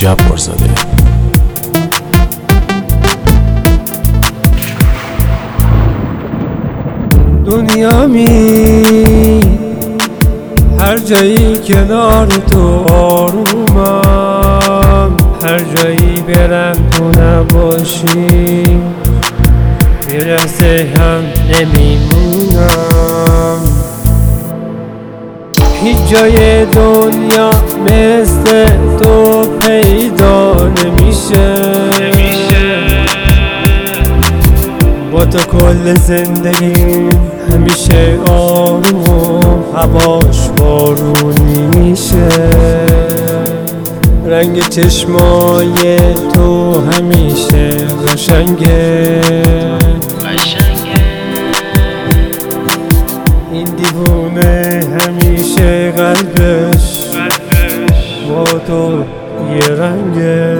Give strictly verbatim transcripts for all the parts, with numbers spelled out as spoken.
جبار زاده. دنیا می هر جایی کنار تو آرومم، هر جایی برم تو نباشی یه لحظه هم نمیمونم. هیچ جای دنیا مثل تو پیدا نمیشه، با تو کل زندگیم همیشه آروم و هواش بارونی میشه. رنگ چشمای تو همیشه قشنگه، این دیوونه همیشه قلبش با تو یه رنگه.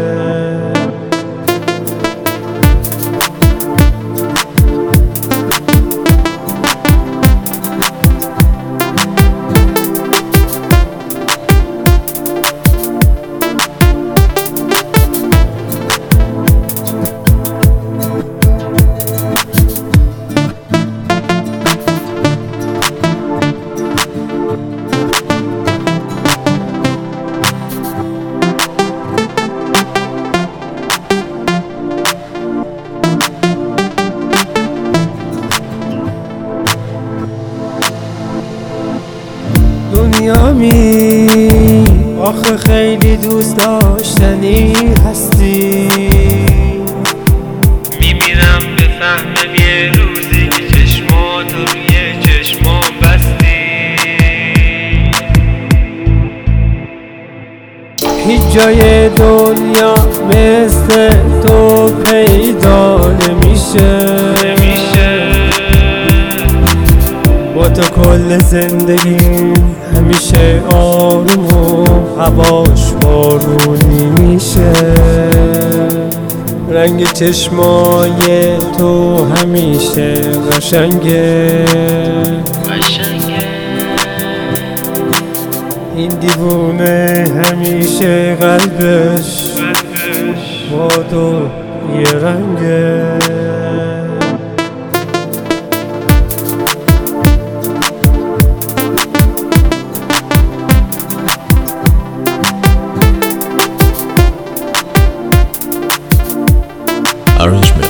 دنیا می آخه خیلی دوست داشتنی هستی، میمیرم بفهمم یه روزی که چشمات رو روی چشمام بستی. هیچ جای دنیا مثل تو پیدا نمیشه، با تو کل زندگیم همیشه آروم و هواش بارونی میشه. رنگ چشمای تو همیشه قشنگه، این دیوونه همیشه قلبش با تو یه رنگه. Arrangement